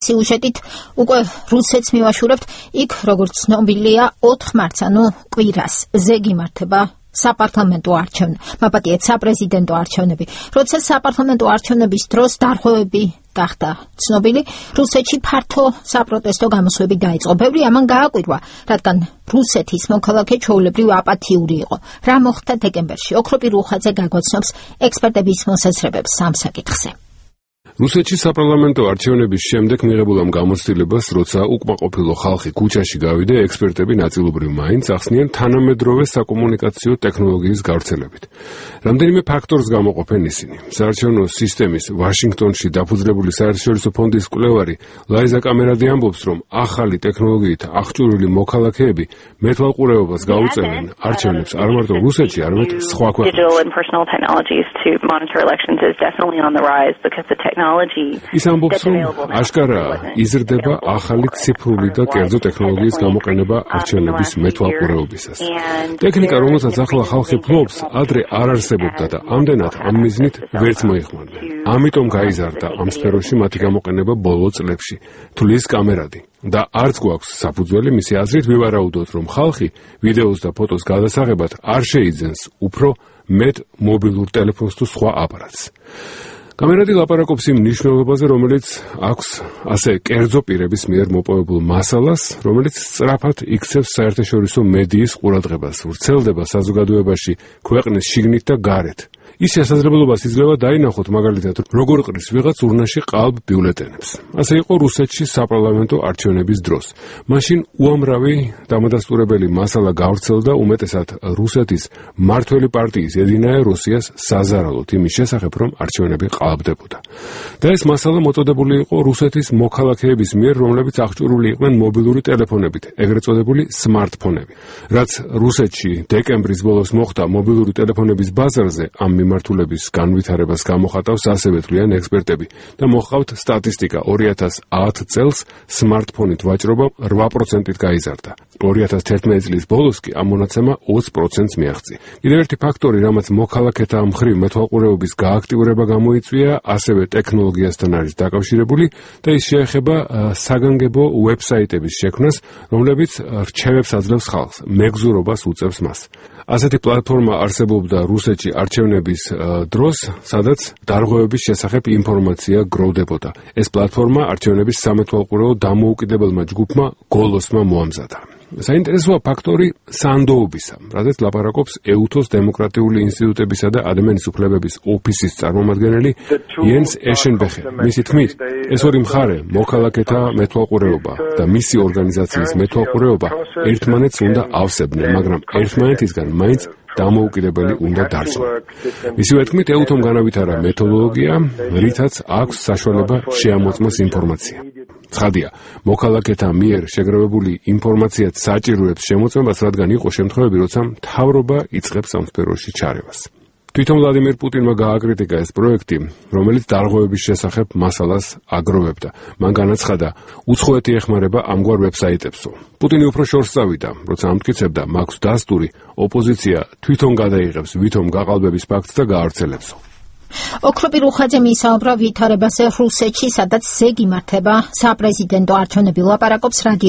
სიუჟეტით უკვე რუსეთს მივაშურებთ, იქ როგორც ცნობილია 4 მარტს, ანუ კვირას ზეგიმართება საპარლამენტო საპრეზიდენტო არჩევნები. როცა საპარლამენტო არჩევნების დროს დარღვევები გახდა ცნობილი, რუსეთში ფართო საპროტესტო გამოსვლები დაიწყო. ბევრი ამან გააკვირვა, რადგან რუსეთის მოქალაქე ჩვეულებრივ აპათიური იყო. რა მოხდა დეკემბერში? ოქროპი რუხაძე გაგვაცნობს ექსპერტების მოსაზრებებს ამ საკითხზე. რუსეთში საპარლამენტო არჩევნების შემდეგ მიღებულ ამ გამოცდილებას, როცა უკმაყოფილო ხალხი ქუჩაში გავიდა, ექსპერტები ნაწილობრივ მაინც ახსნიან თანამედროვე საკომუნიკაციო ტექნოლოგიის გავრცელებით. რამდენიმე ფაქტორს გამოყოფენ ისინი. საარჩევნო სისტემის ვაშინგტონში დაფუძნებული საერთაშორისო ფონდის კვლევარი ლაიზა კამერადი ამბობს, რომ ახალი ტექნოლოგიით აღჭურვილი მოქალაქეები მეთვალყურეობას გაუწევენ არჩევნებს არ მარტო რუსეთში, არამედ სხვა ქვეყნებში. ის ამბობს, რომ აშკარაა იზრდება ახალი ციფრული და კერძო ტექნოლოგიის გამოყენება არჩევნების მეთვალყურეობისას. ტექნიკა, რომელსაც ახლა ხალხი ფლობს, ადრე არ არსებობდა და ამდენად ამ მიზნით ვერც მოიხმარდნენ. ამიტომ გაიზარდა ამ სფეროში მათი გამოყენება ბოლო წლებში, თვლის კამერადი. და არც გვაქვს საფუძველი მისი აზრით ვივარაუდოთ, რომ ხალხი ვიდეოს და ფოტოს გადასაღებად არ შეიძენს უფრო მეტ მობილურ ტელეფონს თუ სხვა აპარატს. კამერადი ლაპარაკობს იმ მნიშვნელობაზე, რომელიც აქვს ასე კერძო პირების მიერ მოპოვებულ მასალას, რომელიც სწრაფად იქცევს საერთაშორისო მედიის ყურადღებას, ვრცელდება საზოგადოებაში ქვეყნის შიგნით და გარეთ. ის შესაძლებლობას იძლევა დაინახოთ მაგალითად, როგორ ყრის ვიღაც ურნაში ყალბ ბიულეტენებს. ასე იყო რუსეთში საპარლამენტო არჩევნების დროს. მაშინ უამრავი დამადასტურებელი მასალა გავრცელდა უმეტესად რუსეთის მმართველი პარტიის ედინაია რუსიას საზარალოდ იმის შესახებ, რომ არჩევნები ყალბდებოდა. და ეს მასალა მოწოდებული იყო რუსეთის მოქალაქეების მიერ, რომლებიც აღჭურვილი იყვნენ მობილური ტელეფონებით, ეგრეთ წოდებული სმარტფონები. რაც რუსეთში დეკემბრის ბოლოს მოხდა მობილური ტელეფონების ბაზარზე, ამ მიმართულების განვითარებას გამოხატავს ასევე თვლიან ექსპერტები და მოჰყავთ სტატისტიკა 2010 წელს სმარტფონით ვაჭრობა 8%-ით გაიზარდა. 2011 წლის ბოლოს კი ამ მონაცემა 20%-ს მიაღწია. კიდევ ერთი ფაქტორი, რამაც მოქალაქეთა მხრივ მეთვალყურეობის გააქტიურება გამოიწვია, ასევე ტექნოლოგიასთან არის დაკავშირებული და ის შეეხება საგანგებო ვებსაიტების შექმნას, რომლებიც რჩევებს აძლევს ხალხს, მეგზურობას უწევს მას. ასეთი პლატფორმა არსებობდა რუსეთში არჩევნების დროს, სადაც დარღვევების შესახებ ინფორმაცია გროვდებოდა. ეს პლატფორმა არჩევნების სამეთვალყურეო დამოუკიდებელმა ჯგუფმა გოლოსმა მოამზადა. საინტერესოა ფაქტორი სანდოობისა, რადგან ლაპარაკობს ეუთოს დემოკრატიული ინსტიტუტებისა და ადამიანის უფლებების ოფისის წარმომადგენელი იენს ეშენბეხე. მისი თქმით, ეს ორი მხარე, მოქალაქეთა მეთვალყურეობა და მისი ორგანიზაციის მეთვალყურეობა ერთმანეთს უნდა ავსებდნენ, მაგრამ ერთმანეთისგან მაინც დამოუკიდებელი უნდა დარჩნენ. მისივე თქმით, ეუთომ განავითარა მეთოდოლოგია, რითაც აქვს საშუალება შეამოწმოს ინფორმაცია. ცხადია, მოქალაქეთა მიერ შეგროვებული ინფორმაციაც საჭიროებს შემოწმებას, რადგან იყო შემთხვევები, როცა მთავრობა იწყებს ამ სფეროში ჩარევას. თვითონ ვლადიმირ პუტინმა გააკრიტიკა ეს პროექტი, რომელიც დარღვევების შესახებ მასალას აგროვებდა. მან განაცხადა, უცხოეთი ეხმარება ამგვარ ვებსაიტებსო. პუტინი უფრო შორს წავიდა, როცა ამტკიცებდა, მაქვს დასტური, ოპოზიცია თვითონ გადაიღებს ვითომ გაყალბების ფაქტს და გაავრცელებსო. ოქროპი რუხაძე მისაუბრა ვითარებაზე რუსეთში, სადაც ზეგიმართება საპრეზიდენტო არჩევნები, ლაპარაკობს რადიო